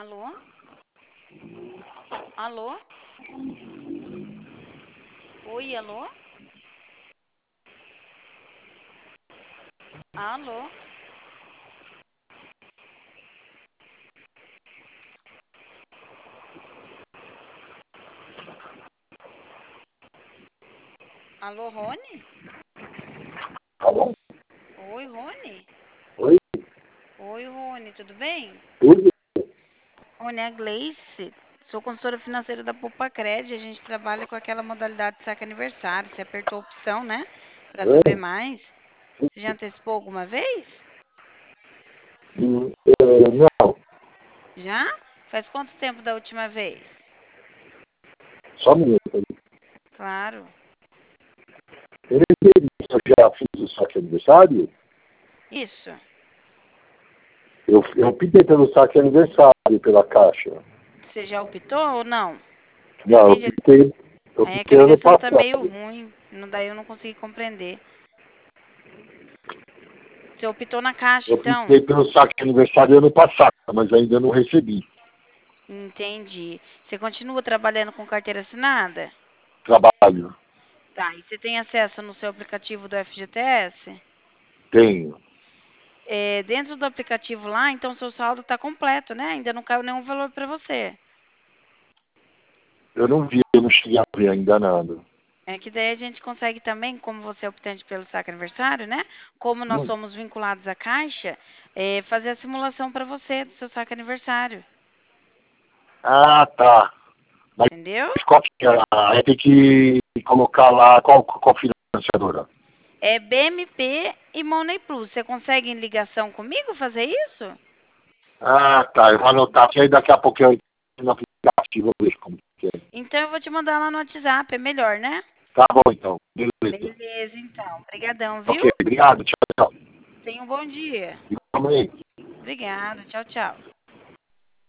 Alô? Alô? Oi, alô? Alô? Alô, Rony? Alô? Oi, Rony? Oi? Oi, Rony, tudo bem? Tudo? Rony, é a Gleice. Sou consultora financeira da Poupa Cred. A gente trabalha com aquela modalidade de saque aniversário. Você apertou a opção, né? Para saber É? mais. Você já antecipou alguma vez? Não, Já? Faz quanto tempo da última vez? só um minuto. Claro. Eu já fiz o saque aniversário? Isso. Eu pedi pelo saque aniversário pela Caixa. Você já optou ou não? Não, Entende? eu É que pitei a ano ligação tá meio passado. ruim. Daí eu não consegui compreender. Você optou na caixa, Eu então? pitei pelo saque aniversário ano passado, mas ainda não recebi. Entendi. Você continua trabalhando com carteira assinada? Trabalho. Tá. E você tem acesso no seu aplicativo do FGTS? Tenho. Dentro do aplicativo lá, então seu saldo está completo, né? Ainda não caiu nenhum valor para você. Eu não vi, eu não cheguei a ver ainda nada. É que daí a gente consegue também, como você é optante pelo saque aniversário, né? Como nós somos vinculados à Caixa, fazer a simulação para você do seu saque aniversário. Ah, tá. Mas Entendeu? qual que é? Aí tem que colocar lá qual financiadora? É BMP e Money Plus. Você consegue em ligação comigo fazer isso? Ah, tá. Eu vou anotar aqui, aí daqui a pouco eu entro no aplicativo, eu vejo como que é. Então eu vou te mandar lá no WhatsApp, é melhor, né? Tá bom, então. Beleza. Beleza, então. Obrigadão, viu? Ok, obrigado. Tchau, tchau. Tenha um bom dia. Igualmente. Obrigada. Tchau, tchau.